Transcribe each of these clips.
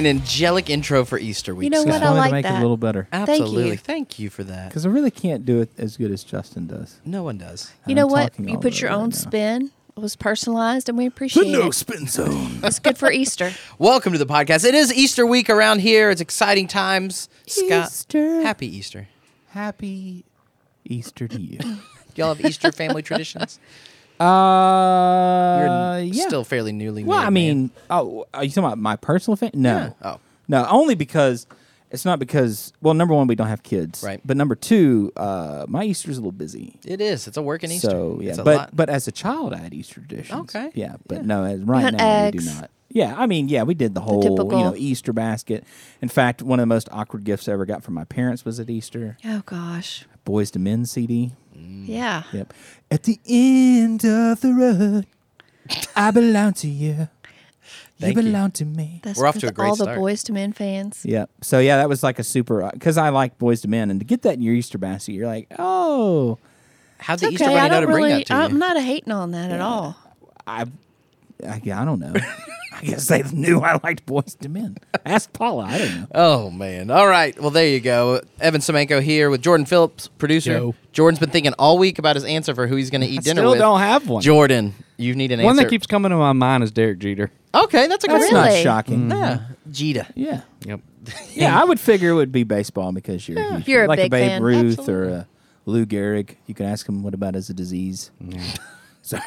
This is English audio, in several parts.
An angelic intro for Easter week. You know Scott. what? I wanted like to make it that. a little better. Absolutely. Thank you for that. Because I really can't do it as good as Justin does. No one does. You know I'm what? talking You all put over your right own now. spin. It was personalized, and we appreciate it. spin zone. It's good for Easter. Welcome to the podcast. It is Easter week around here. It's exciting times. Scott, Easter. happy Easter. Happy Easter to you. Y'all have Easter family traditions? You're Yeah. still fairly newly Well, married, I mean, are you talking about my personal family? No. man. Oh. No, only because it's not because, well, number one, we don't have kids. Right. But number two, my Easter's a little busy. It is. It's a working Easter. So, yeah. It's a lot. But as a child, I had Easter traditions. Okay. Yeah. But Yeah. no, as right had now, we eggs. do not. Yeah. I mean, yeah, we did the whole, typical. Easter basket. In fact, one of the most awkward gifts I ever got from my parents was at Easter. Oh gosh. Boys to Men CD. Yeah. Yep. At the end of the road, I belong to you. Thank you you. belong to me. That's We're off to for a great all the start. Boys to Men fans. Yep. So yeah, that was like a super because I like Boys to Men, and to get that in your Easter basket, you're like, oh, How'd the It's Easter okay. Bunny I know to don't bring really. that to you? I'm not hating on that at all. I don't know. I guess they knew I liked Boys to Men. Ask Paula. I don't know. Oh, man. All right. Well, there you go. Evan Semenko here with Jordan Phillips, producer. Yo. Jordan's been thinking all week about his answer for who he's going to eat dinner Still with. don't have one. Jordan, you need an One answer. that keeps coming to my mind is Derek Jeter. Okay, that's a good That's one. not Really? shocking. Yeah. Jeter. Yeah. Yep. Yeah, I would figure it would be baseball because you're You're a like big a Babe fan. Ruth Absolutely. or a Lou Gehrig. You can ask him what about as a disease. Sorry.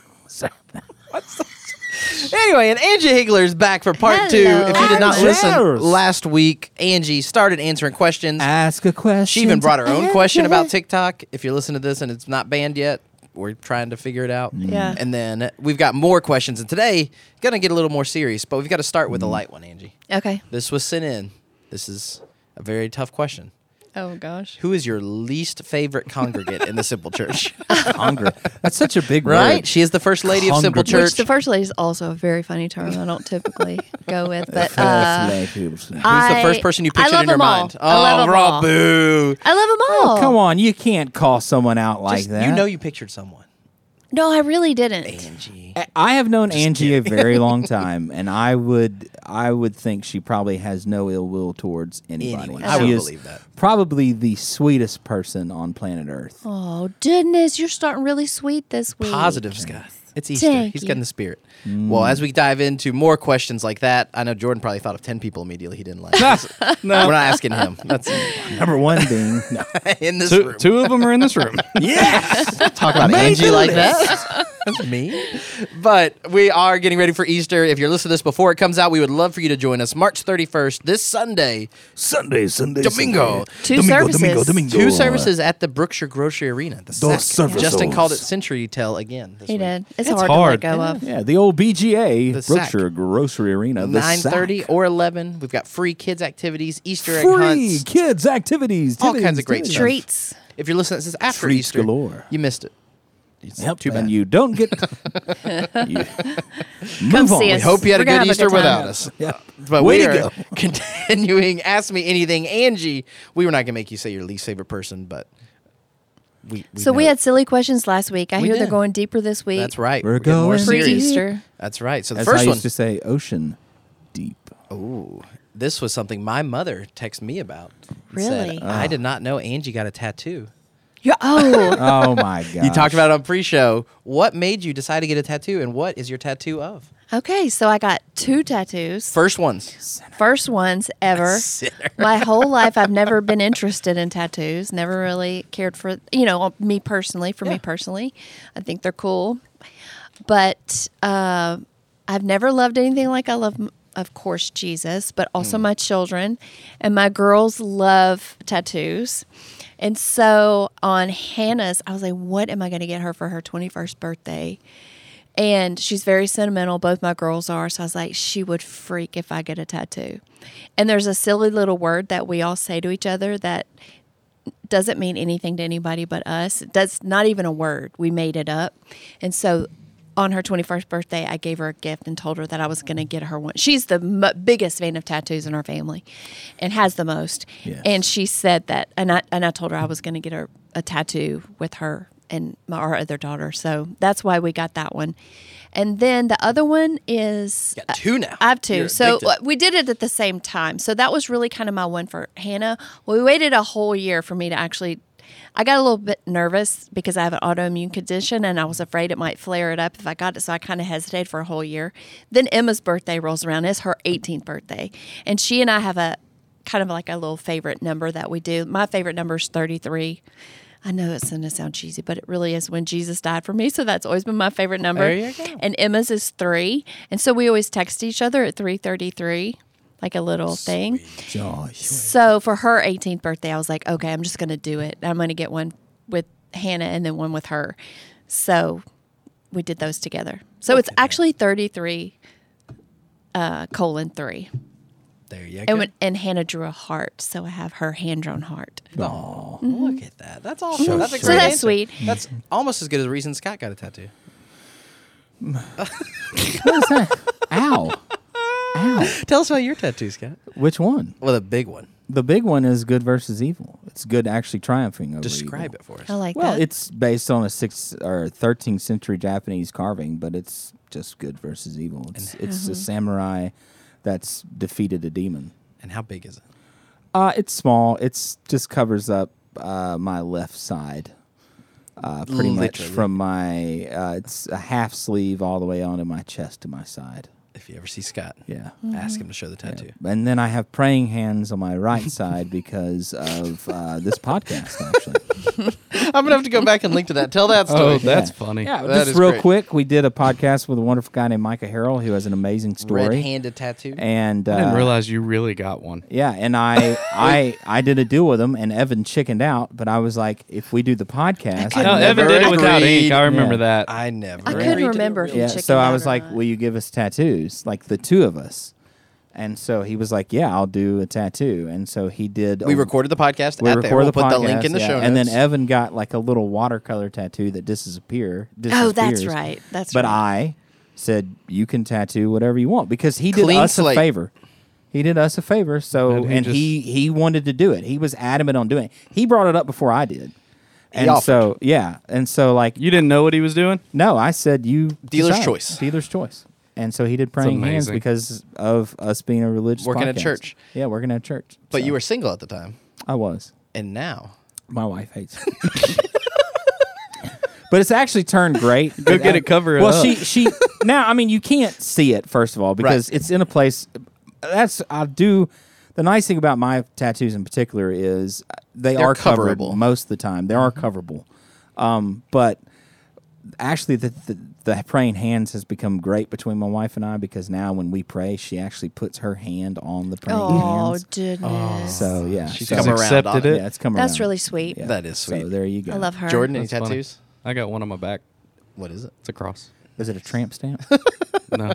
Anyway, and Angie Higler is back for part two. Hello. If you did not Angie. listen last week, Angie started answering questions. Ask a question. She even brought her own to question answer. about TikTok. If you're listening to this and it's not banned yet, we're trying to figure it out. Yeah. And then we've got more questions. And today, going to get a little more serious, but we've got to start with a light one, Angie. Okay. This was sent in. This is a very tough question. Oh gosh. Who is your least favorite congregant in the Simple Church? Hunger. That's such a big Right? word. She is the first lady of Simple Congregant. Church. Which the first lady is also a very funny term. I don't typically go with, but Who's the first person you I pictured love in your them all. mind? I love them all. boo. I love them all. Oh, come on. You can't call someone out like Just, that. you know you pictured someone. No, I really didn't. Angie. I have known Angie a very long time, and I would think she probably has no ill will towards anybody. Anyone. I would She is believe that. probably the sweetest person on planet Earth. Oh goodness, you're starting really sweet this week. Positive, Scott. It's Easter. Thank He's you. getting the spirit. Well, as we dive into more questions like that, I know Jordan probably thought of 10 people immediately he didn't like. No. We're not asking him. That's Number one being no. in this Two, room. two of them are in this room. Yes. Talk about Made Angie the like list. that. That's me. But we are getting ready for Easter. If you're listening to this before it comes out, we would love for you to join us March 31st, this Sunday, Sunday. Domingo. Two services. Two services at the Brookshire Grocery Arena. The Dos SEC. services. Justin called it Century Tell again this He week. did. It's It's hard to hard. let go of. Yeah, the old BGA, The Sack. Brookshire Grocery Arena. The 9:30 Sack. or 11. We've got free kids activities, Easter egg Free hunts, kids activities, all kinds of great activities. stuff. Treats. If you're listening, this is after Treats Easter. galore. You missed it. It's Yep, too bad. and you don't get. you, Come move on. see We us. hope you had a We're gonna good have a Easter good time. without us. Yeah. But Way we to are go. continuing. Ask me anything, Angie. We were not going to make you say your least favorite person, but we So we know- had silly questions last week. I We hear they're did. going deeper this week. That's right. We're getting more going serious. Pre-Easter. That's right. So the As first I one. used to say, ocean deep. Ooh, this was something my mother texted me about. and said, Really? I did not know Angie got a tattoo. Oh, Oh my god! You talked about it on pre-show. What made you decide to get a tattoo, and what is your tattoo of? okay. So I got 2 tattoos. First ones. First ones ever. Sinner. My whole life, I've never been interested in tattoos. Never really cared for, me personally. For me personally, I think they're cool. But I've never loved anything like I love, of course, Jesus, but also my children. And my girls love tattoos. And so on Hannah's, I was like, what am I going to get her for her 21st birthday? And she's very sentimental. Both my girls are. So I was like, she would freak if I get a tattoo. And there's a silly little word that we all say to each other that doesn't mean anything to anybody but us. That's not even a word. We made it up. And so on her 21st birthday, I gave her a gift and told her that I was going to get her one. She's the biggest fan of tattoos in our family and has the most. Yes. And she said that, and I told her I was going to get her a tattoo with her and our other daughter. So that's why we got that one. And then the other one is Got two now. I have two. You're So addicted. we did it at the same time. So that was really kind of my one for Hannah. We waited a whole year for me to actually. I got a little bit nervous because I have an autoimmune condition and I was afraid it might flare it up if I got it. So I kind of hesitated for a whole year. Then Emma's birthday rolls around. It's her 18th birthday. And she and I have a kind of like a little favorite number that we do. My favorite number is 33. I know it's going to sound cheesy, but it really is when Jesus died for me. So that's always been my favorite number. There you go. And Emma's is 3. And so we always text each other at 3:33, like a little thing. Josh. So for her 18th birthday, I was like, okay, I'm just going to do it. I'm going to get one with Hannah and then one with her. So we did those together. So it's actually 33 colon 3. There you And, go. and Hannah drew a heart. So I have her hand-drawn heart. Oh, look at that. That's awesome. That's a So great that's answer. sweet. That's almost as good as the reason Scott got a tattoo. What is that? Ow. Ow. Tell us about your tattoo, Scott. Which one? Well, the big one. The big one is good versus evil. It's good actually triumphing over Describe evil. it for us. I like Well, that. it's based on a 6th or 13th century Japanese carving, but it's just good versus evil. It's a samurai that's defeated a demon. And how big is it? It's small. It's just covers up my left side, pretty much Literally. from my. It's a half sleeve all the way onto my chest to my side. If you ever see Scott, Yeah. ask him to show the tattoo. And then I have praying hands on my right side because of this podcast, actually. I'm gonna have to go back and link to that. Tell that story. Oh, that's funny. Yeah, That just is real great. quick, we did a podcast with a wonderful guy named Micah Harrell who has an amazing story. Red-handed tattoo. And I didn't realize you really got one. yeah, and I did a deal with him, and Evan chickened out. But I was like, if we do the podcast, I No, never Evan did it without agreed. ink. I remember Yeah. that. I never. I couldn't agreed to remember it. if he yeah. chickened So I out was or like, not. will you give us tattoos, like the two of us? And so he was like, yeah, I'll do a tattoo. And so he did. We recorded the podcast We at there. recorded We'll the put podcast, the link in the yeah. show notes. And then Evan got like a little watercolor tattoo that disappears. Oh, that's right. That's But right. I said, you can tattoo whatever you want because he did Clean us slate. a favor. He did us a favor. So, And he he wanted to do it. He was adamant on doing it. He brought it up before I did. And offered. so, yeah. And so, like, You didn't know what he was doing? no, I said, you Dealer's decide. choice. Dealer's choice. And so he did praying hands amazing. because of us being a religious Working at podcast. church. Yeah, working at church. But So, you were single at the time, I was. and now My wife hates it. But it's actually turned great. Go get it, cover it well, up. she now. I mean, you can't see it first of all because Right. it's in a place. That's I do. The nice thing about my tattoos in particular is they They're are covered coverable. most of the time. They are coverable, but actually, the praying hands has become great between my wife and I because now when we pray, she actually puts her hand on the praying Oh, hands. goodness. So yeah, she's so, come around accepted on it. yeah, it's come That's around. really sweet. Yeah. That is So sweet. there you go. I love her. Jordan, any That's funny. tattoos? I got one on my back. What is it? It's a cross. Is it a tramp stamp? No.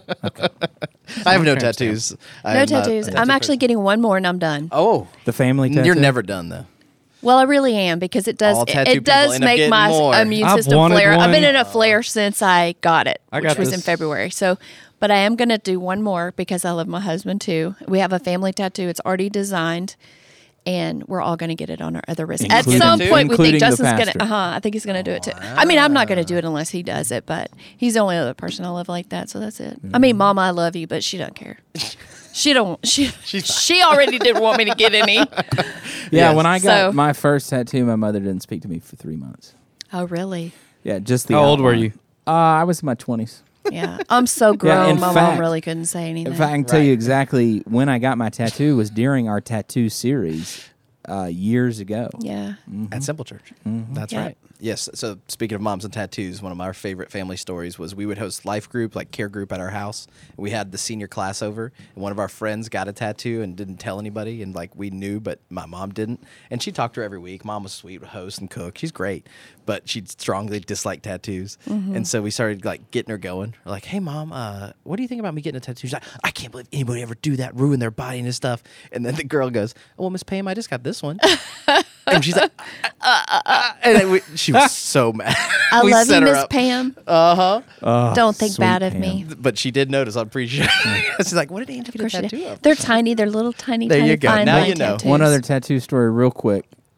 I have no tramp tattoos. I No am not tattoos. a I'm tattoo actually person. getting one more and I'm done. Oh, The family tattoo. you're never done though. Well, I really am because it does All tattoo it does people end up make getting my more. immune I've system wanted flare. I've been one. in a flare since I got it, I which got was in this. February. So, but I am going to do one more because I love my husband too. We have a family tattoo. It's already designed. And we're all going to get it on our other wrist. At Including- some point, we including think the Justin's going pastor. to. I think he's going to do it too. I mean, I'm not going to do it unless he does it, but he's the only other person I love like that. So that's it. I mean, Mama, I love you, but she doesn't care. She don't. She already didn't want me to get any. Yeah, Yes. when I got So- my first tattoo, my mother didn't speak to me for 3 months. Oh, really? Yeah, just the How old were outline. you? I was in my 20s. Yeah, I'm so grown. in my mom fact- really couldn't say anything. In fact, I can tell you Right. exactly when I got my tattoo was during our tattoo series years ago. yeah, At Simple Church. That's Yeah. right. Yes. So speaking of moms and tattoos, one of my favorite family stories was we would host life group, like care group at our house. We had the senior class over, and one of our friends got a tattoo and didn't tell anybody, and like we knew, but my mom didn't. And she talked to her every week. Mom was sweet, would host and cook. She's great, but she strongly disliked tattoos. And so we started like getting her going. We're like, hey mom, what do you think about me getting a tattoo? She's like, I can't believe anybody ever do that, ruin their body and stuff. And then the girl goes, well, Miss Pam, I just got this one. And she's like, and then she was so mad. I We love you, set her Miss up. Pam. Oh, Don't think sweet bad of Pam. me. But she did notice. I'm pretty sure. She's like, "What did Angie Of get a course she tattoo did. of?" They're tiny. They're little tiny, There tiny you go. fine Now line you know. tattoos. One other tattoo story, real quick.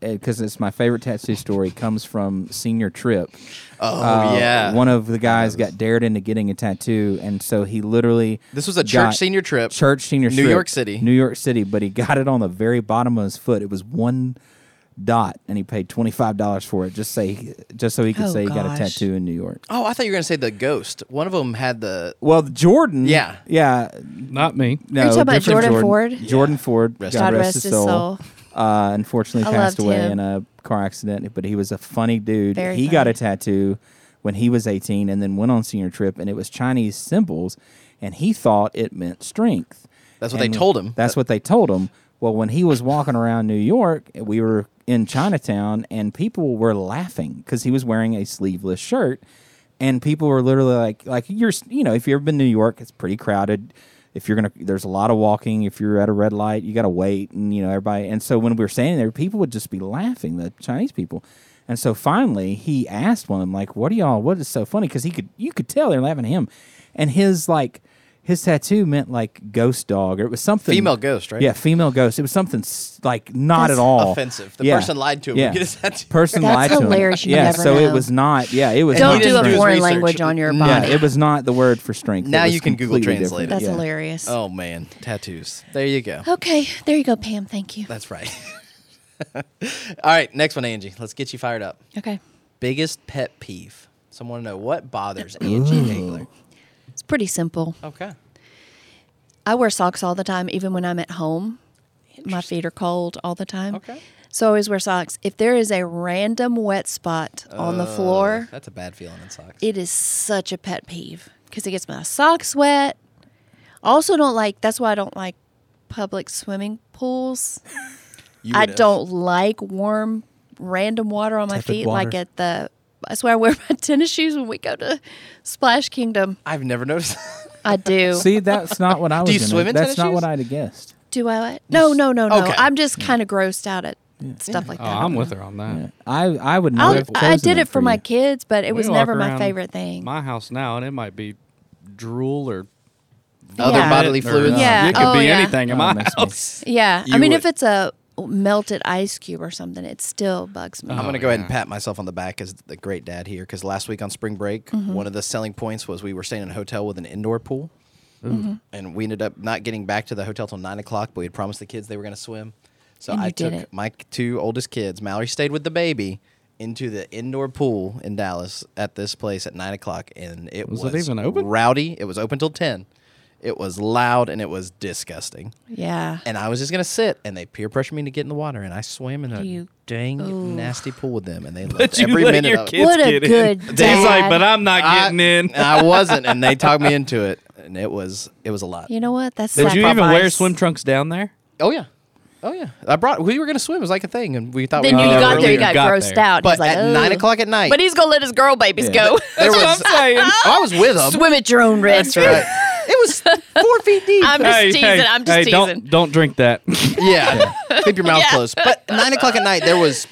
because it's my favorite tattoo story, comes from senior trip. Oh, yeah. One of the guys got dared into getting a tattoo, and so he literally This was a got- church senior trip. Church senior New trip, York City. New York City. But he got it on the very bottom of his foot. It was one dot, and he paid $25 for it just so he could Oh, say he got a gosh. tattoo in New York. Oh, I thought you were going to say the ghost. One of them had the... Well, Jordan, Yeah. Not me. no, Are you talking about different Jordan Ford? Jordan Ford, Rest- God God rest his soul. Unfortunately, I passed loved away him. in a car accident. But he was a funny dude. Very he got a funny. tattoo when he was 18, and then went on senior trip, and it was Chinese symbols, and he thought it meant strength. That's what And they told him. That's what they told him. Well, when he was walking around New York, we were in Chinatown, and people were laughing because he was wearing a sleeveless shirt, and people were literally like if you've ever been to New York, it's pretty crowded. If you're there's a lot of walking. If you're at a red light, you got to wait, and everybody. And so when we were standing there, people would just be laughing, the Chinese people. And so finally, he asked one of them, like, what is so funny? Because you could tell they're laughing at him. And his tattoo meant like ghost dog, or it was something. Female ghost, right? Yeah, female ghost. It was something like not That's at all offensive. The Yeah. person lied to him. Yeah. Get his tattoo. Person That's lied to him. hilarious. You Yeah, never so it know. was not. Yeah, it was. Don't not do didn't a do his foreign research. language on your Yeah, body. Yeah, it was not the word for strength. Now It was you can Google completely Translate different. it. That's Yeah. hilarious. Oh, man. Tattoos. There you go. Okay, there you go, Pam. Thank you. That's right. All right, next one, Angie. Let's get you fired up. Okay. Biggest pet peeve. Someone to know what bothers Angie Hagler. It's pretty simple. Okay. I wear socks all the time, even when I'm at home. My feet are cold all the time. Okay. So I always wear socks. If there is a random wet spot on the floor, That's a bad feeling in socks. it is such a pet peeve because it gets my socks wet. I also don't like, that's why I don't like public swimming pools. You I would have. don't like warm, random water on my Tepid feet. water. Like at the, that's why I wear my tennis shoes when we go to Splash Kingdom. I've never noticed. I do. See, that's not what I was. Do you gonna- swim in That's tennis not shoes? what I'd have guessed. Do I? No. Okay. I'm just kind of grossed out at stuff like Oh, that. I'm with her on that. Yeah. I would not have I chosen did it for you. my kids, but it We was walk never my around favorite thing. My house now, and it might be drool or Other Yeah. bodily or- fluids. Yeah. It could Oh, be yeah. anything in Oh, my it makes me- house. Yeah. You I mean, would- if it's a melted ice cube or something, it still bugs me. I'm Oh, going to go ahead and yeah. pat myself on the back as the great dad here because last week on spring break, Mm-hmm. one of the selling points was we were staying in a hotel with an indoor pool. Mm-hmm. And we ended up not getting back to the hotel till 9 o'clock, but we had promised the kids they were going to swim. So And I you did took it. my two oldest kids, Mallory stayed with the baby, into the indoor pool in Dallas at this place at 9 o'clock. And it was Was it even open? rowdy. It was open till 10. It was loud and it was disgusting. Yeah. And I was just gonna sit, and they peer pressured me to get in the water, and I swam in a You- dang Ooh. nasty pool with them, and they But loved you every let minute your of it. kids What a get good in. dad. He's like, but I'm not getting in. I wasn't, and they talked me into it, and it was a lot. You know what? That's Did you even wear sacrifice. swim trunks down there? Oh yeah, oh yeah. We were gonna swim. It was like a thing, and we thought Then we when you were got there, you earlier. got got grossed there. out. But He's like, at 9 "Ugh." o'clock at night, But he's gonna let his girl babies Yeah. go. there was. I'm saying. I was with them. Swim at your own risk. That's right. It was 4 feet deep. I'm just teasing. I'm just teasing. Don't drink that. Yeah. Keep your mouth Yeah. closed. But 9 o'clock at night, there was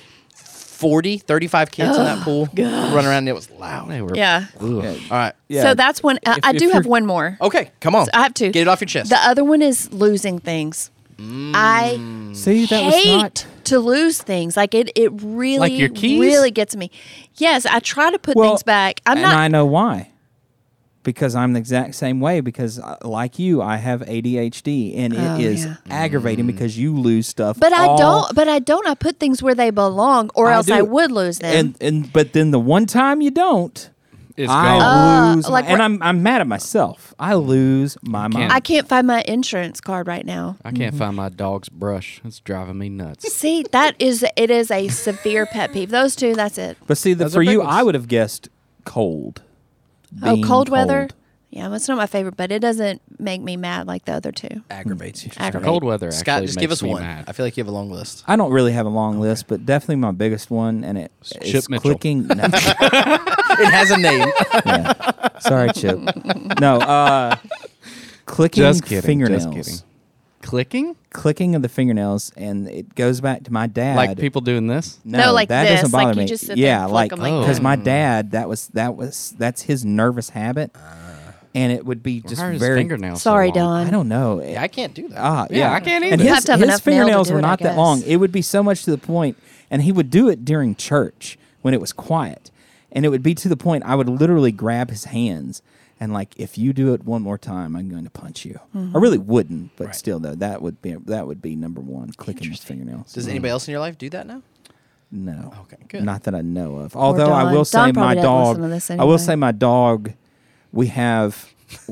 35 kids in that pool running around, and it was loud. They were- Yeah. All right. Yeah. So that's one. If- I if do have you're- one more. Okay, come on. I have two. Get it off your chest. The other one is losing things. I See, that was hate not. to lose things. Like it really, Like your keys? really gets me. Yes, I try to put Well, things back. I'm and not. I know why. Because I'm the exact same way. Because like you, I have ADHD, and Oh, it is yeah. aggravating because you lose stuff. But I all- don't. But I don't. I put things where they belong, or I else do. I would lose them. And but then the one time you don't, It's I gone. lose. like and wh- I'm mad at myself. I lose my mind. I can't find my insurance card right now. I can't find my dog's brush. It's driving me nuts. See, it is a severe pet peeve. Those two, that's it. But see, Those are for big you, ones. I would have guessed cold. Oh, Being cold weather. cold. Yeah, that's not my favorite, but it doesn't make me mad like the other two. aggravates you. Aggravates. Cold weather actually Scott, just give makes us me one. mad. I feel like you have a long list. I don't really have a long list, but definitely my biggest one, and Chip it's Mitchell. clicking. No, It has a name. yeah. Sorry, Chip. No, clicking Just kidding. fingernails. Just kidding. Clicking? Clicking of the fingernails, and it goes back to my dad. Like people doing this? No, like that this, doesn't like bother you me. just sit there yeah, and like flick 'em like because that. my dad, that's his nervous habit. and it would be just Why are his very. fingernails Sorry, so long? Don. I don't know. Yeah, I can't do that. Yeah, I can't And either. You have to have his enough nail to fingernails do were it, I not that guess. long. It would be so much to the point, and he would do it during church when it was quiet, and it would be to the point I would literally grab his hands and like, if you do it one more time, I'm going to punch you. Mm-hmm. I really wouldn't, but Right. still, though, that would be number one. Clicking his fingernails. Does anybody else in your life do that now? No. Okay, good. Not that I know of. Although I Dawn. will Dawn say my probably doesn't dog. listen to this I will anyway. say my dog. We have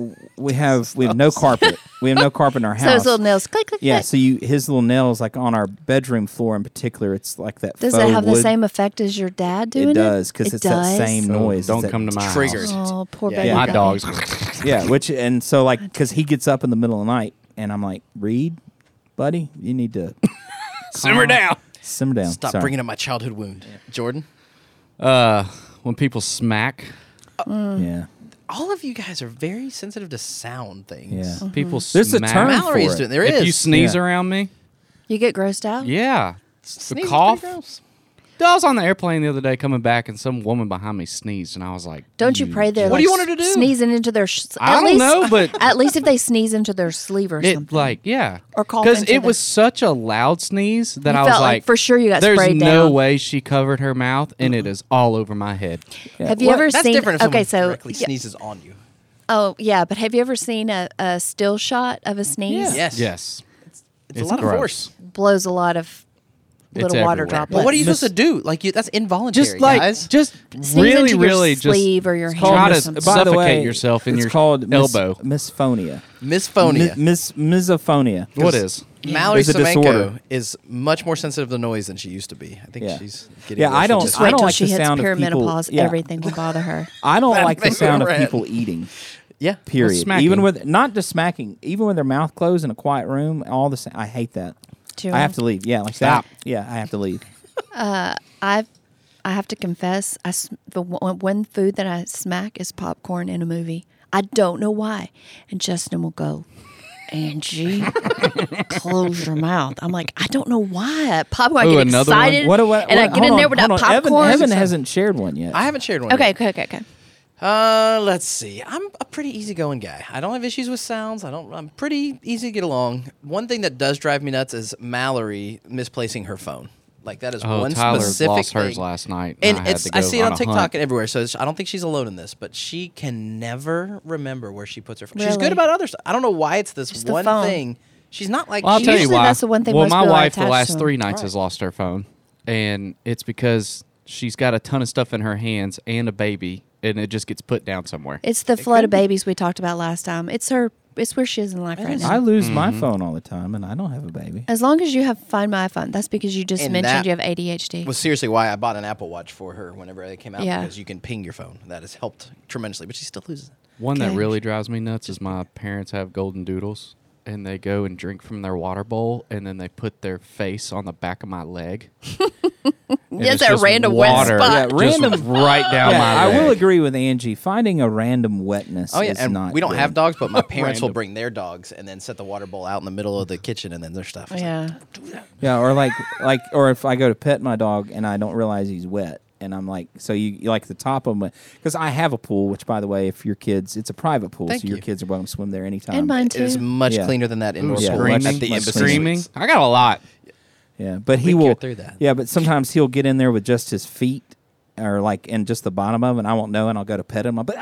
no carpet. We have no carpet in our So house. his little nails click, click, Yeah, click. so his little nails, like on our bedroom floor in particular, it's like that. Does faux it have the wood. same effect as your dad doing it? It does because It it's that does? same So noise. don't that come to my Triggered. house. Oh, poor Yeah, baby. yeah. My puppy. dog's. Yeah, and so like because he gets up in the middle of the night, and I'm like, Reed, buddy, you need to Simmer down. simmer down. Stop Sorry. bringing up my childhood wound. Jordan? When people smack, Yeah, All of you guys are very sensitive to sound things. yeah. people There's a smack. term Mallory for is it. doing. There if is. you sneeze Yeah. around me, You get grossed out? yeah. Sneeze is cough. pretty gross. I was on the airplane the other day coming back, and some woman behind me sneezed, and I was like, Don't you pray they're What do like you want her to do? sneezing into their I don't know, but at least if they sneeze into their sleeve or it something. like yeah, Or cough because into it the- was such a loud sneeze that You I was felt like like, for sure you got there's sprayed no down. way she covered her mouth, and it is all over my head. Have you Well, ever That's seen different if okay, someone so directly sneezes on you. oh yeah, but have you ever seen a still shot of a sneeze? Yes. Yes, It's a lot gross. of force. Blows a lot of It's little water everywhere. droplets. But what are you Miss- supposed to do? Like, that's involuntary, just like guys. just Sneeze really, into your really just sleeve or your try hand or to something. By the suffocate way, yourself in it's your called elbow. misphonia. Misphonia. Misophonia. What is? Mallory It's a Semenko disorder. is much more sensitive to noise than she used to be. I think Yeah. she's getting Yeah, I worse don't- with Just this. wait don't till like she the hits sound of people- perimenopause. yeah. Everything will bother her. I don't like the makes me sound of red. people eating. Yeah. Period. smacking. Even with not just smacking, even with their mouth closed in a quiet room, all the I hate that. Too. I have to leave. Yeah, like Stop. that. Yeah, I have to leave. I have to confess, the one food that I smack is popcorn in a movie. I don't know why. And Justin will go, Angie, close your mouth. I'm like, I don't know why. Popcorn, Ooh, I get another one? excited. and I get in there with that popcorn. Evan hasn't shared one yet. I haven't shared one. Okay, yet. okay. Let's see. I'm a pretty easygoing guy. I don't have issues with sounds. I'm pretty easy to get along. One thing that does drive me nuts is Mallory misplacing her phone. Like that is Oh, one Tyler specific lost thing. hers last night, And I had it's to I go see it on a TikTok hunt. and everywhere. So I don't think she's alone in this, but she can never remember where she puts her phone. She's Really? good about other stuff. I don't know why it's this Just the one phone. thing. She's not like Well, I'll tell you Usually why. that's the one thing well, most my people are wife the attached last to 3 them. nights has lost her phone, and it's because she's got a ton of stuff in her hands and a baby, and it just gets put down somewhere. It's the flood of babies we talked about last time. It's where she is in life right I now. lose my phone all the time, and I don't have a baby. As long as you have Find My iPhone, that's because you just And mentioned that you have ADHD. was seriously why I bought an Apple Watch for her whenever they came out Yeah. because you can ping your phone. That has helped tremendously, but she still loses it. One that Okay. really drives me nuts is my parents have golden doodles, and they go and drink from their water bowl, and then they put their face on the back of my leg. And Yes, it's that just random wet water spot. Yeah, just random- right down Yeah, my I leg. will agree with Angie. Finding a random wetness Oh yeah, is and not we don't good. have dogs, but my parents will Random. bring their dogs and then set the water bowl out in the middle of the kitchen and then their stuff. It's Yeah. Yeah, or or if I go to pet my dog and I don't realize he's wet, and I'm like, so you like the top of him, because I have a pool, which by the way, if your kids, it's a private pool, Thank so your you. kids are welcome to swim there anytime. And mine It is too. much Yeah. cleaner than that indoor Yeah, pool much- at the much Embassy cleaner. Screaming. Suites. I got a lot. Yeah, but he We will get through that. Yeah, but sometimes he'll get in there with just his feet, or like in just the bottom of it, and I won't know, and I'll go to pet him. But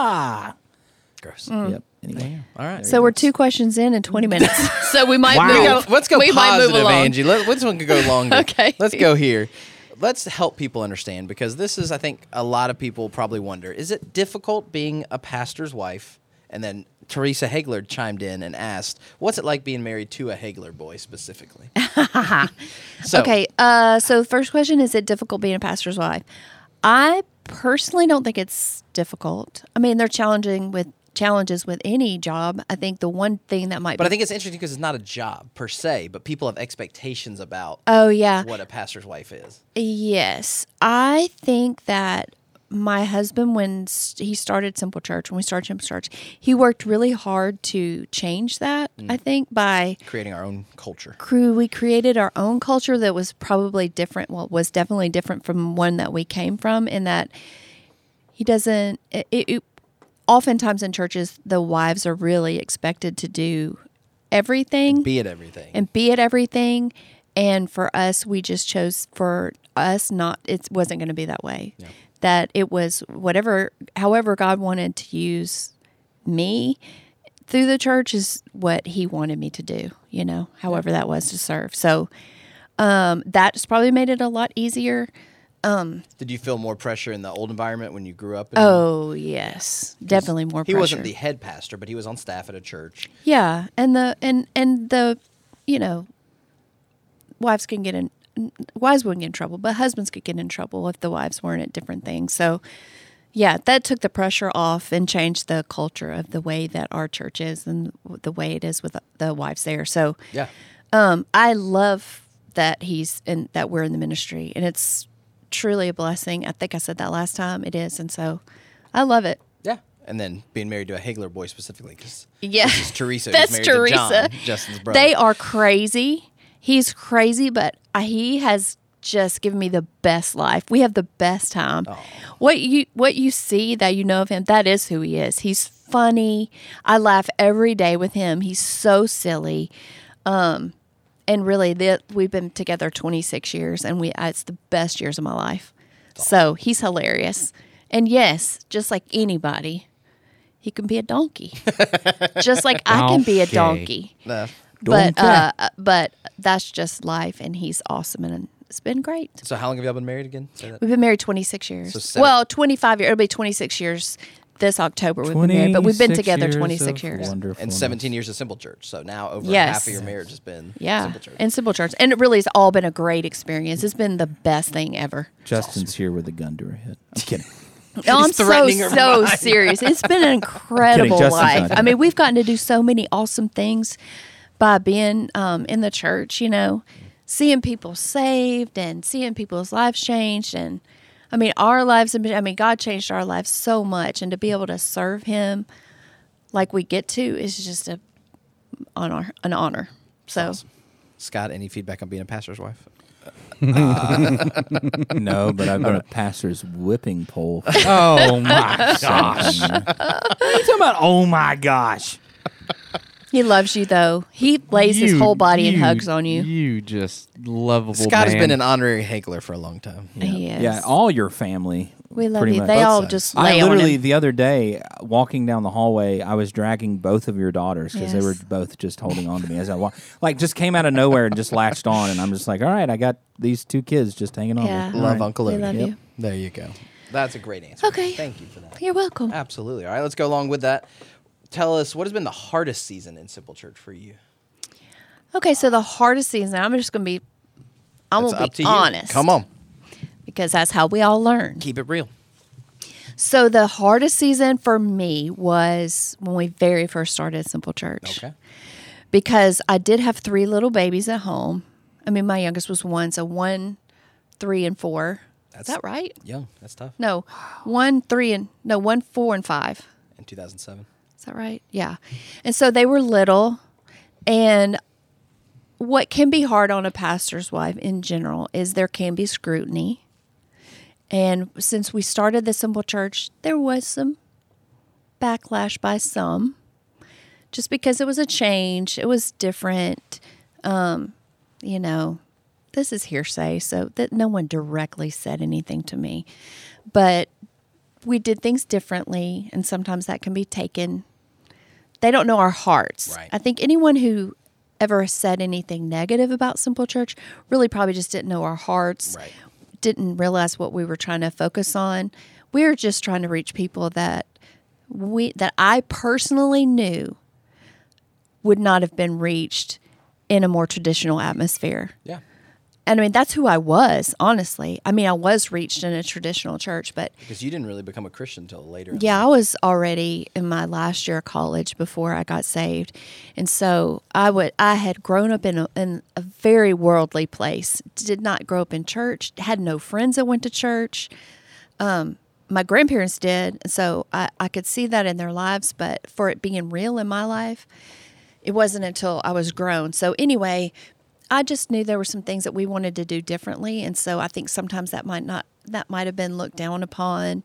Gross. Yep. Anyway, All right. So we're 2 questions in 20 minutes. So we might Wow. move. Let's go we might move positive, along. Angie. This one could go longer. Okay. Let's go here. Let's help people understand because this is, I think, a lot of people probably wonder: is it difficult being a pastor's wife? And then Teresa Hagler chimed in and asked, "What's it like being married to a Hagler boy specifically?" So, Okay. So first question: is it difficult being a pastor's wife? I personally don't think it's difficult. I mean, they're challenges with any job. I think the one thing that might But be I think it's interesting because it's not a job per se, but people have expectations about oh yeah. what a pastor's wife is. Yes. I think that my husband, when he started Simple Church, when we started Simple Church, he worked really hard to change that, I think, by Creating our own culture. we created our own culture that was probably different. Well, it was definitely different from one that we came from in that he doesn't, oftentimes in churches, the wives are really expected to do everything Be at everything. and be at everything. And for us, we just chose for us not, it wasn't going to be that way. Yeah. That it was however God wanted to use me through the church is what he wanted me to do, however that was to serve. So that's probably made it a lot easier. Did you feel more pressure in the old environment when you grew up? Oh, yes. Definitely more pressure. He wasn't the head pastor, but he was on staff at a church. Yeah, and the wives wouldn't get in trouble, but husbands could get in trouble if the wives weren't at different things. So, yeah, that took the pressure off and changed the culture of the way that our church is and the way it is with the wives there. So, Yeah. I love that that we're in the ministry, and it's truly a blessing. I think I said that last time. It is, and so I love it. Yeah. And then being married to a Hagler boy specifically, because Yeah, this is Teresa. that's who's married Teresa. To John, Justin's brother. They are crazy. He's crazy, but he has just given me the best life. We have the best time. Oh. What you see that you know of him, that is who he is. He's funny. I laugh every day with him. He's so silly. And really, we've been together 26 years, and it's the best years of my life. So he's hilarious. And yes, just like anybody, he can be a donkey. Just like I can be a donkey. No. But that's just life, and he's awesome, and it's been great. So how long have y'all been married again? Say that. We've been married 26 years. So well, 25 years. It'll be 26 years this October. We've been married, but we've been 26 together years 26 of years. wonderfulness. And 17 years of Simple Church. So now over Yes. half of your marriage has been Yeah, Simple Church. and Simple Church, and it really has all been a great experience. It's been the best thing ever. Justin's here with a gun to her head. I'm kidding. Oh, I'm so threatening her mind. serious. It's been an incredible Justin's life. not I mean, we've gotten to do so many awesome things by being in the church. Seeing people saved and seeing people's lives changed, and I mean, our lives. God changed our lives so much, and to be able to serve Him like we get to is just an honor. So, Awesome. Scott, any feedback on being a pastor's wife? No, but I've got a pastor's whipping pole. Oh my gosh. I'm talking about, oh my gosh. He loves you, though. He lays his whole body and hugs on you. You just lovable Scott has man. been an honorary Hagler for a long time. He is. Yeah, all your family. We love pretty you. much. They Both all sides. just I lay on literally, him. the other day, walking down the hallway, I was dragging both of your daughters because they were Yes. both just holding on to me as I walked. Like, just came out of nowhere and just latched on. And I'm just like, all right, I got these two kids just hanging on Yeah. me. All Love right. Uncle We Odie. love Yep. you. There you go. That's a great answer. Okay. Thank you for that. You're welcome. Absolutely. All right, let's go along with that. Tell us, what has been the hardest season in Simple Church for you? Okay, so the hardest season, I'm just going to be, It's going up to to be you. honest. Come on. Because that's how we all learn. Keep it real. So the hardest season for me was when we very first started Simple Church. Okay. Because I did have 3 little babies at home. I mean, my youngest was 1, so 1, 3, and 4. Is that right? Young. That's tough. No, 1, 4, and 5. In 2007. Is that right? Yeah. And so they were little. And what can be hard on a pastor's wife in general is there can be scrutiny. And since we started the Simple Church, there was some backlash by some just because it was a change. It was different. This is hearsay, so that no one directly said anything to me. But we did things differently, and sometimes that can be taken. They don't know our hearts. Right. I think anyone who ever said anything negative about Simple Church really probably just didn't know our hearts, Right. didn't realize what we were trying to focus on. We were just trying to reach people that I personally knew would not have been reached in a more traditional atmosphere. Yeah. And I mean, that's who I was, honestly. I mean, I was reached in a traditional church, but Because you didn't really become a Christian until later. in yeah, I life. was already in my last year of college before I got saved. And so I had grown up in a very worldly place, did not grow up in church, had no friends that went to church. My grandparents did, so I could see that in their lives, but for it being real in my life, it wasn't until I was grown. So anyway, I just knew there were some things that we wanted to do differently, and so I think sometimes that might have been looked down upon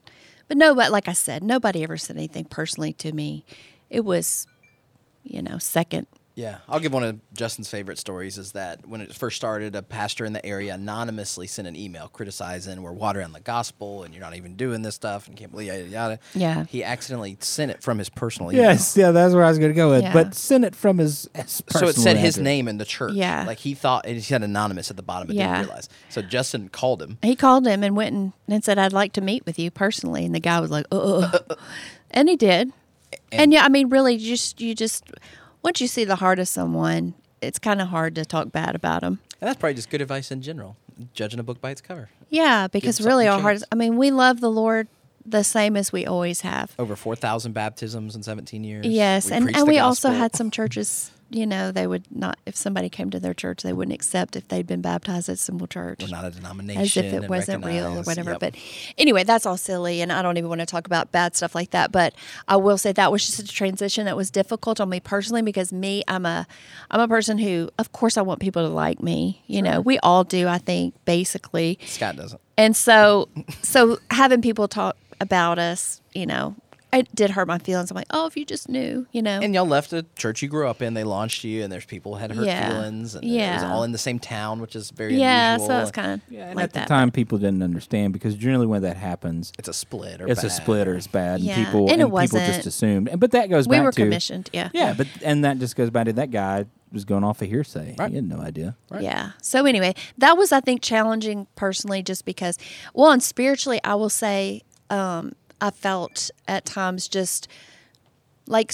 But no, but like I said, nobody ever said anything personally to me. It was, second. Yeah, I'll give one of Justin's favorite stories is that when it first started, a pastor in the area anonymously sent an email criticizing we're watering the gospel and you're not even doing this stuff and can't believe yada yada. Yeah. He accidentally sent it from his personal email. Yes, yeah, that's where I was going to go with. Yeah. But send it from his So personal it said his address. name in the church. Yeah. Like he thought, and he said anonymous at the bottom, but Yeah. didn't realize. So Justin called him. He called him and went and said, I'd like to meet with you personally. And the guy was like, and he did. And yeah, I mean, really, you just, once you see the heart of someone, it's kind of hard to talk bad about them. And that's probably just good advice in general, judging a book by its cover. Yeah, because Give really something our heart chance. is, I mean, we love the Lord the same as we always have. Over 4,000 baptisms in 17 years. Yes, We and preached the we also gospel. had some churches, they would not, if somebody came to their church, they wouldn't accept if they'd been baptized at Simple Church. We're not a denomination. As if it and wasn't real or recognized. whatever. Yep. But anyway, that's all silly, and I don't even want to talk about bad stuff like that. But I will say that was just a transition that was difficult on me personally because I'm a person who, of course, I want people to like me. We all do, I think, basically. Scott doesn't. And so having people talk about us, it did hurt my feelings. I'm like, oh, if you just knew, And y'all left a church you grew up in. They launched you, and there's people who had hurt Yeah. feelings. And it was Yeah. all in the same town, which is very yeah, unusual. so it's kind of And like at that. the time, people didn't understand because generally when that happens, It's a split or it's a bad. split or it's bad, Yeah, and people and it people just wasn't. assumed. But that goes We back were to commissioned, yeah. Yeah, but and that just goes back to that guy was going off a hearsay. Right. He had no idea. Right. Yeah. So anyway, that was, I think, challenging personally just because, well, and spiritually, I will say I felt at times just like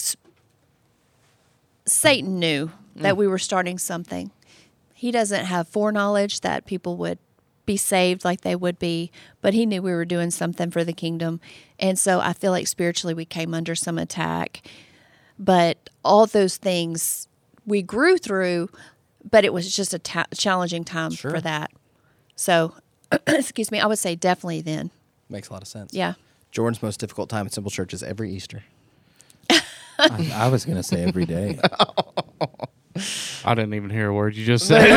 Satan knew that we were starting something. He doesn't have foreknowledge that people would be saved like they would be, but he knew we were doing something for the kingdom. And so I feel like spiritually we came under some attack. But all those things we grew through, but it was just a challenging time Sure. for that. So, excuse me, I would say definitely then. Makes a lot of sense. Yeah. Jordan's most difficult time at Simple Church is every Easter. I was going to say every day. I didn't even hear a word you just said.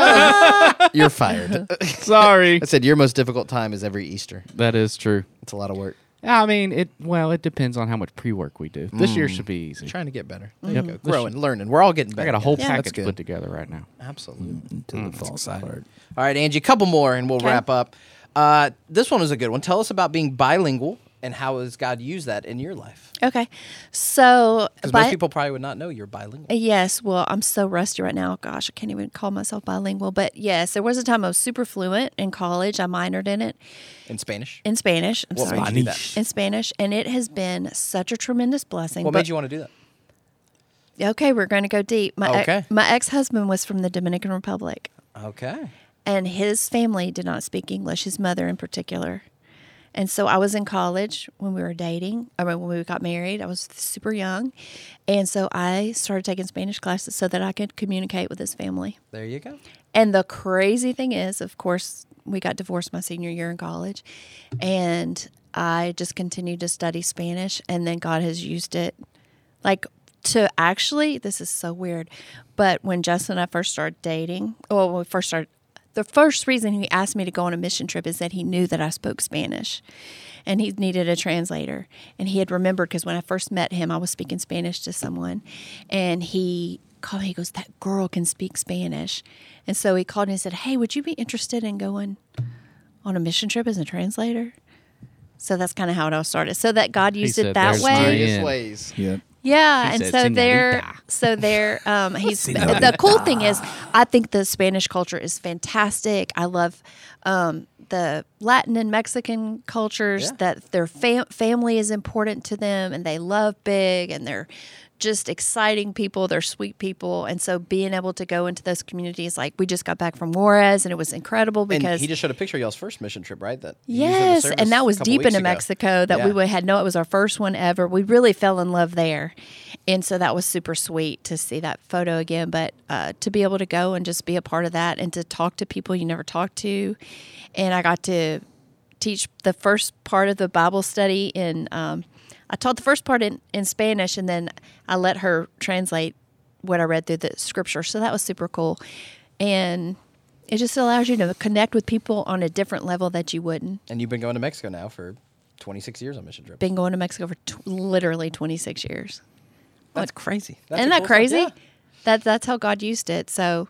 You're fired. Sorry. I said your most difficult time is every Easter. That is true. It's a lot of work. I mean, it depends on how much pre-work we do. This year should be easy. Trying to get better. Mm-hmm. There you go. Growing, learning. We're all getting I better. got a whole guys. That's package good. put together right now. Absolutely. Until the fall start. All right, Angie, a couple more and we'll Okay. wrap up. This one is a good one. Tell us about being bilingual and how has God used that in your life? Okay. So, Because most people probably would not know you're bilingual. yes, well, I'm so rusty right now. Gosh, I can't even call myself bilingual. But yes, there was a time I was super fluent in college. I minored in it In Spanish? in Spanish. I'm What sorry. made you do that? In Spanish. And it has been such a tremendous blessing. What But- made you want to do that? Okay, we're going to go deep. Okay. My ex-husband was from the Dominican Republic. Okay. And his family did not speak English, his mother in particular. And so I was in college when we were dating, or when we got married. I was super young. And so I started taking Spanish classes so that I could communicate with his family. There you go. And the crazy thing is, of course, we got divorced my senior year in college. And I just continued to study Spanish. And then God has used it like to actually, this is so weird, but when Justin and I first started dating, well, when we first started, the first reason he asked me to go on a mission trip is that he knew that I spoke Spanish and he needed a translator. And he had remembered because when I first met him, I was speaking Spanish to someone and he called me, he goes, that girl can speak Spanish. And so he called me and said, hey, would you be interested in going on a mission trip as a translator? So that's kind of how it all started. So that God used said, it that "There's way. my Various in." ways. Yep. Yeah, He and said, so there, he's the cool thing is, I think the Spanish culture is fantastic. I love the Latin and Mexican cultures Yeah. that their family is important to them, and they love big, and they're just exciting people. They're sweet people, and so being able to go into those communities, like we just got back from Juarez, and it was incredible And because he just showed a picture of y'all's first mission trip, right? That you used in the yes, service and that was a couple deep weeks into ago. Mexico that Yeah. we had no, it was our first one ever. We really fell in love there. And so that was super sweet to see that photo again, but to be able to go and just be a part of that and to talk to people you never talked to. And I got to teach the first part of the Bible study I taught the first part in Spanish, and then I let her translate what I read through the scripture. So that was super cool. And it just allows you to connect with people on a different level that you wouldn't. And you've been going to Mexico now for 26 years on mission trips. Been going to Mexico for literally 26 years. That's crazy. That's Isn't a that cool crazy? fact, That's how God used it. So,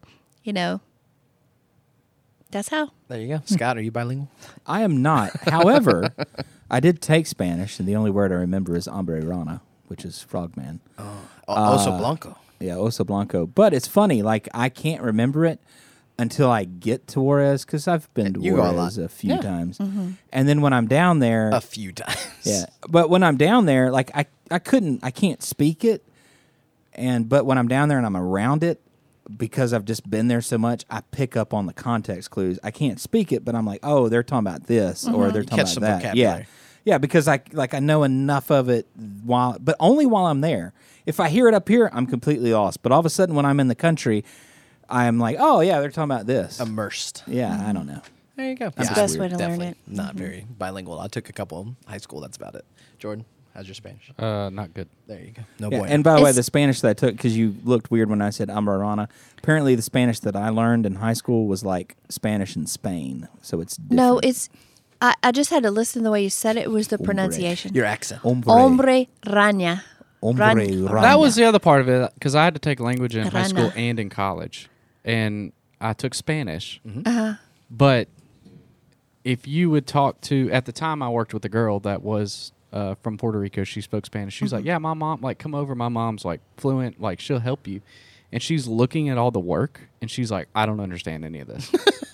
that's how. There you go. Scott, are you bilingual? I am not. However, I did take Spanish, and the only word I remember is hombre rana, which is frogman. Oso Blanco. Yeah, Oso Blanco. But it's funny, like, I can't remember it until I get to Juarez, because I've been to You go a Juarez lot. a few times. Mm-hmm. And then when I'm down there, A few times. yeah, but when I'm down there, like, I can't speak it. But when I'm down there and I'm around it, because I've just been there so much, I pick up on the context clues. I can't speak it, but I'm like, oh, they're talking about this, or they're talking Catch about some that. vocabulary. Yeah, because I know enough of it but only while I'm there. If I hear it up here, I'm completely lost. But all of a sudden, when I'm in the country, I'm like, oh yeah, they're talking about this. Immersed. Yeah, I don't know. There you go. That's the best way to learn it. Not very bilingual. I took a couple in high school. That's about it. Jordan, how's your Spanish? Not good. There you go. No Yeah, boy. and by the way, It's- the Spanish that I took, because you looked weird when I said Amarana, apparently the Spanish that I learned in high school was like Spanish in Spain, so it's different. No, it's. I just had to listen to the way you said it. It was the Hombre. pronunciation. Your accent. Hombre raña. Hombre Ran- rana. That was the other part of it because I had to take language in high Rana. school and in college, and I took Spanish. Uh-huh. But if you would talk to, at the time I worked with a girl that was from Puerto Rico. She spoke Spanish. She's like, yeah, my mom, like, come over. My mom's like fluent. Like, she'll help you. And she's looking at all the work, and she's like, I don't understand any of this.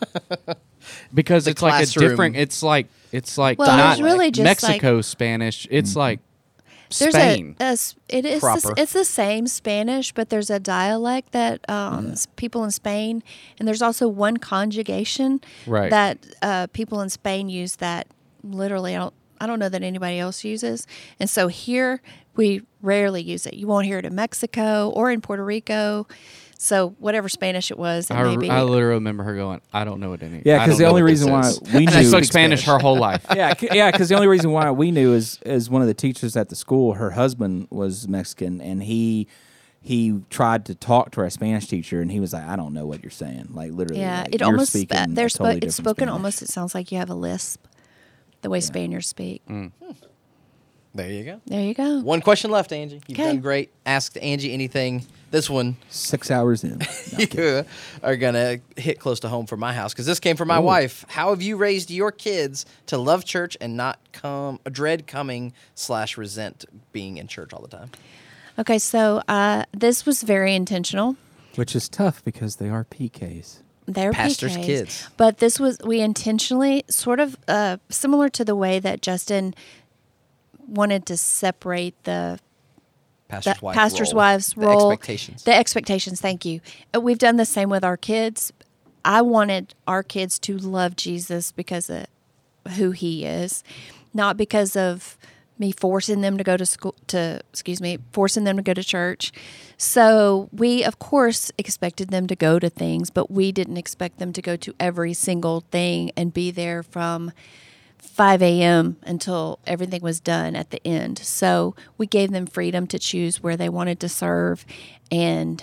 Because The it's like a classroom. different. It's like Well, not it's really just Mexico Spanish. It's like There's Spain. it is Proper. it's the same Spanish, but there's a dialect that people in Spain, and there's also one conjugation Right. that people in Spain use that literally I don't know that anybody else uses, and so here we rarely use it. You won't hear it in Mexico or in Puerto Rico. So whatever Spanish it was, it I may be. literally remember her going, I don't know what any. Yeah, I because don't the know only what this reason why is." we And I knew spoke Spanish her whole life. yeah, because the only reason why we knew is one of the teachers at the school. Her husband was Mexican, and he tried to talk to our Spanish teacher, and he was like, "I don't know what you're saying." Like literally, yeah, like, it you're almost speaking a it's totally spoken different Spanish. almost. It sounds like you have a lisp, the way Spaniards speak. There you go. There you go. One question left, Angie. You've Okay. done great. Ask Angie anything. This one 6 hours in. you are going to hit close to home for my house because this came from my wife. How have you raised your kids to love church and not dread coming / resent being in church all the time? Okay, so this was very intentional. Which is tough because they are PKs. They're Pastor's PKs. kids. But we intentionally, sort of similar to the way that Justin wanted to separate the pastor's wife's The role. expectations. The expectations, thank you. We've done the same with our kids. I wanted our kids to love Jesus because of who he is, not because of me forcing them to go to school forcing them to go to church. So we of course expected them to go to things, but we didn't expect them to go to every single thing and be there from 5 a.m. until everything was done at the end. So we gave them freedom to choose where they wanted to serve and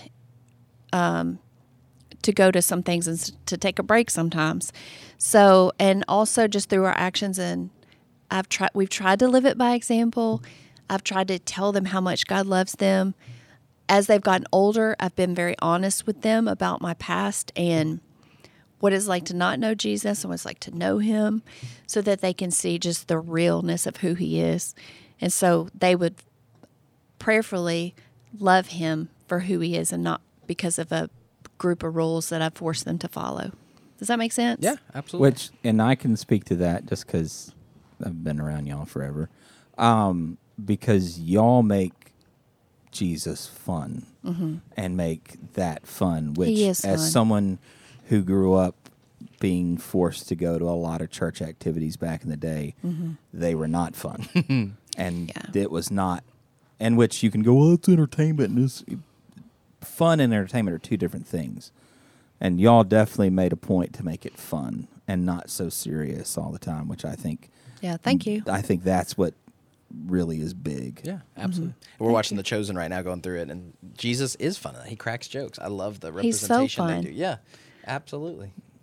to go to some things and to take a break sometimes. So, and also just through our actions, and we've tried to live it by example. I've tried to tell them how much God loves them. As they've gotten older, I've been very honest with them about my past and what it's like to not know Jesus and what it's like to know him, so that they can see just the realness of who he is. And so they would prayerfully love him for who he is and not because of a group of rules that I've forced them to follow. Does that make sense? Yeah, absolutely. And I can speak to that just because I've been around y'all forever. Because y'all make Jesus fun and make that fun, which He is as fun. someone who grew up being forced to go to a lot of church activities back in the day, they were not fun. And Yeah. it was not, and which you can go, well, it's entertainment. And it's, fun and entertainment are two different things. And y'all definitely made a point to make it fun and not so serious all the time, which I think, Yeah, thank you. I think that's what really is big. Yeah, absolutely. We're watching The Chosen right now, going through it, and Jesus is fun. He cracks jokes. I love the He's so representation fun. they do. Yeah, absolutely.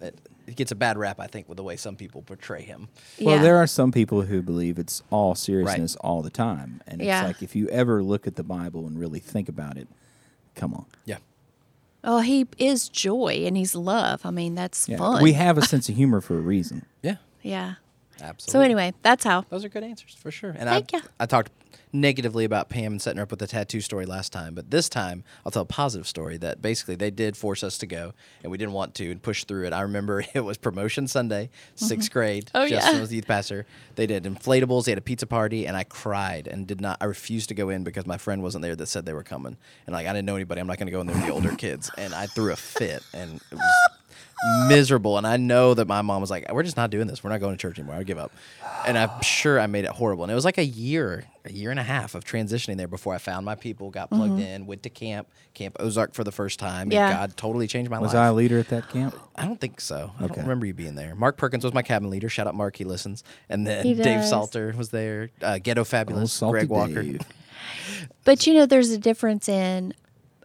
he gets a bad rap, I think, with the way some people portray him. Well, Yeah. there are some people who believe it's all seriousness all the time. And it's Yeah. like, if you ever look at the Bible and really think about it, come on. Yeah. Oh, he is joy and he's love. I mean, that's Yeah. fun. We have a sense of humor for a reason. Yeah. Yeah. Absolutely. So anyway, that's how. Those are good answers for sure. And Thank ya. I talked negatively about Pam and setting her up with the tattoo story last time, but this time I'll tell a positive story that basically they did force us to go, and we didn't want to and push through it. I remember it was promotion Sunday, 6th grade. Oh, Justin yeah. was the youth pastor. They did inflatables. They had a pizza party, and I cried and did not. I refused to go in because my friend wasn't there that said they were coming, and like I didn't know anybody. I'm not going to go in there with the older kids, and I threw a fit, and it was miserable. And I know that my mom was like, we're just not doing this. We're not going to church anymore. I give up. And I'm sure I made it horrible. And it was like a year and a half of transitioning there before I found my people, got plugged in, went to Camp Ozark for the first time. Yeah. And God totally changed my Was life. I a leader at that camp? I don't think so. I Okay. don't remember you being there. Mark Perkins was my cabin leader. Shout out Mark, he listens. And then He Dave does. Salter was there. Ghetto Oh, Fabulous, Salty Greg Walker. Dave. But there's a difference in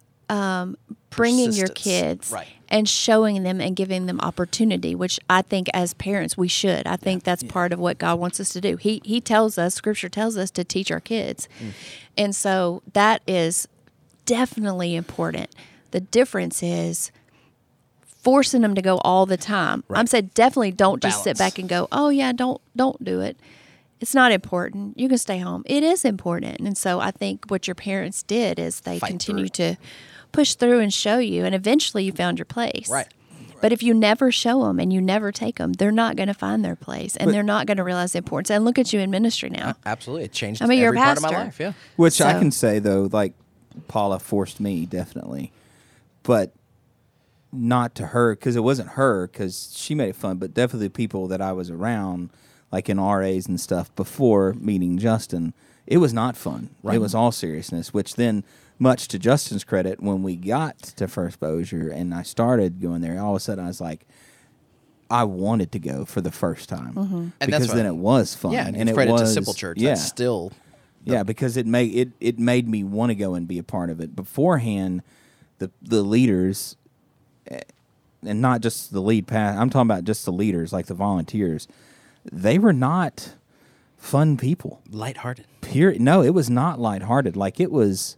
bringing your Persistence. kids Right. and showing them and giving them opportunity, which I think as parents we should. I think that's part of what God wants us to do. He tells us, Scripture tells us to teach our kids. And so that is definitely important. The difference is forcing them to go all the time. I'm saying definitely don't just sit Balance. back and go, "Oh yeah, don't do it." It's not important. You can stay home. It is important. And so I think what your parents did is they Fight continue through to push through and show you, and eventually you found your place. Right. But if you never show them and you never take them, they're not going to find their place, and they're not going to realize the importance. And look at you in ministry now. Absolutely. It changed I mean, you're a every part of my pastor. life. Yeah. Which I So- can say, though, like, Paula forced me, definitely. But not to her, because it wasn't her, because she made it fun, but definitely the people that I was around, like in RAs and stuff, before meeting Justin, it was not fun. Right. It was all seriousness, which then, much to Justin's credit, when we got to First Bossier and I started going there, all of a sudden I was like, I wanted to go for the first time. And Because that's then why- it was fun. Yeah. And it you've credit was to Simple Church. Yeah. That's still. Yeah, because it made me want to go and be a part of it. Beforehand, the leaders, and not just the lead pass. I'm talking about just the leaders, like the volunteers. They were not fun people. Lighthearted. Period. No, it was not lighthearted. It was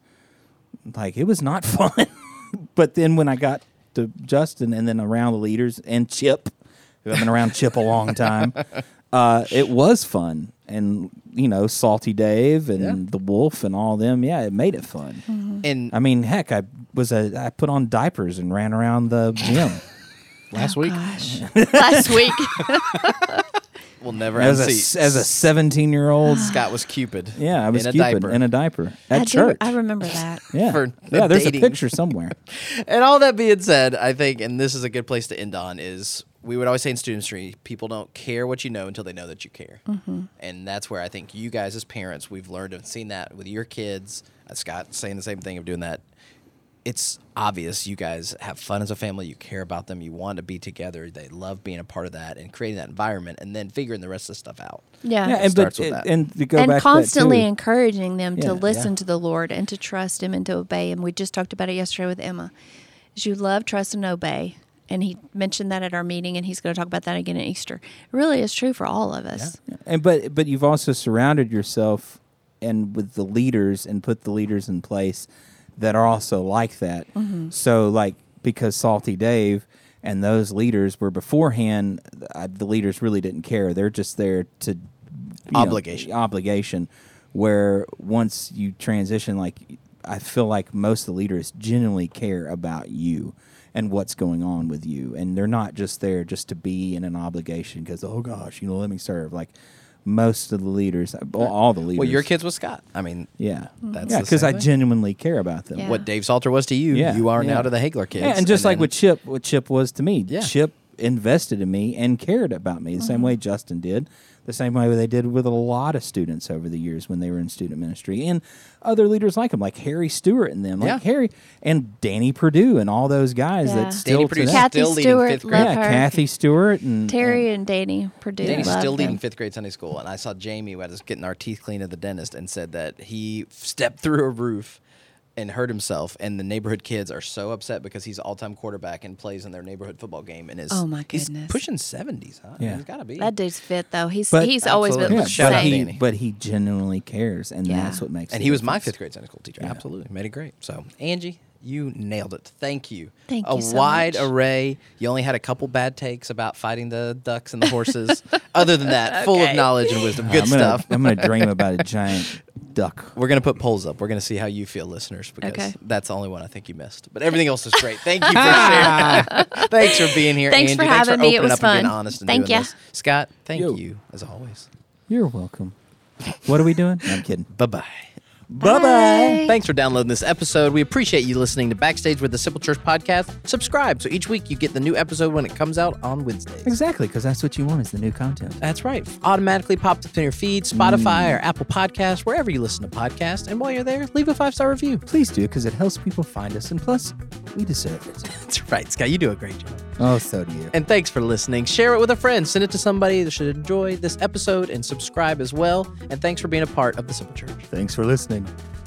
not fun. But then when I got to Justin and then around the leaders and Chip, who I've been around Chip a long time, it was fun. And, Salty Dave and the Wolf and all them, yeah, it made it fun. And I mean, heck, I put on diapers and ran around the gym. Last week. Gosh. Last week. we'll never as unsee. a 17-year-old. Scott was Cupid. Yeah, I was in a Cupid diaper. in a diaper at I church. I remember that. Yeah, for yeah. There's dating. a picture somewhere. And all that being said, I think, and this is a good place to end on, is we would always say in student ministry, people don't care what you know until they know that you care. And that's where I think you guys as parents, we've learned and seen that with your kids. Scott saying the same thing of doing that. It's obvious you guys have fun as a family. You care about them. You want to be together. They love being a part of that and creating that environment and then figuring the rest of the stuff out. Yeah. Yeah, and starts with that. and to go And back constantly to that too, encouraging them Yeah, to listen yeah. to the Lord and to trust Him and to obey Him. We just talked about it yesterday with Emma. Is you love, trust, and obey. And he mentioned that at our meeting, and he's going to talk about that again at Easter. It really is true for all of us. and but you've also surrounded yourself and with the leaders and put the leaders in place that are also like that. So because Salty Dave and those leaders were beforehand, the leaders really didn't care. They're just there to obligation. Where once you transition, I feel like most of the leaders genuinely care about you and what's going on with you, and they're not just there just to be in an obligation because oh gosh, let me serve. Most of the leaders, all the leaders. Well, your kids with Scott. I mean, Yeah. That's yeah, the because same I thing. genuinely care about them. Yeah. what Dave Salter was to you, Yeah, you are yeah. now to the Hagler kids. Yeah, and just like then- what Chip was to me. Yeah. Chip invested in me and cared about me the same way Justin did, the same way they did with a lot of students over the years when they were in student ministry, and other leaders like him, like Harry Stewart and them, Yeah. like Harry and Danny Purdue and all those guys Yeah. that still Danny Purdue's today. Kathy still leading Stewart, fifth grade. love Yeah, her. Kathy Stewart and Terry and Danny Purdue. Danny's love still leading them. fifth grade Sunday school, and I saw Jamie who had us getting our teeth cleaned at the dentist and said that he stepped through a roof and hurt himself, and the neighborhood kids are so upset because he's all-time quarterback and plays in their neighborhood football game and is Oh, my he's goodness. pushing 70s, huh? Yeah. He's got to be. That dude's fit though. He's But- always been Absolutely. the Yeah, Shout out same. Danny. but he genuinely cares, and Yeah. that's what makes. And the he was my difference. fifth grade Sunday school teacher. Absolutely. Made it great. So, Angie, you nailed it. Thank you. Thank a you so wide much. array. You only had a couple bad takes about fighting the ducks and the horses. Other than that, full of Okay. knowledge and wisdom. Good I'm gonna, stuff. I'm gonna dream about a giant duck. We're going to put polls up. We're going to see how you feel, listeners, because Okay. that's the only one I think you missed. But everything else is great. Thank you for sharing. Thanks for being here, Thanks Angie. for Thanks for having me. It opening was up and being fun. honest and Thank doing ya. this. Scott, thank Yo. you, as always. You're welcome. What are we doing? No, I'm kidding. Bye-bye. Bye. Thanks for downloading this episode. We appreciate you listening to Backstage with the Simple Church podcast. Subscribe so each week you get the new episode when it comes out on Wednesdays. Exactly, because that's what you want is the new content. That's right. Automatically pops up in your feed, Spotify or Apple Podcasts, wherever you listen to podcasts. And while you're there, leave a 5-star review. Please do, because it helps people find us, and plus, we deserve it. That's right, Scott. You do a great job. Oh, so do you. And thanks for listening. Share it with a friend. Send it to somebody that should enjoy this episode and subscribe as well. And thanks for being a part of the Simple Church. Thanks for listening.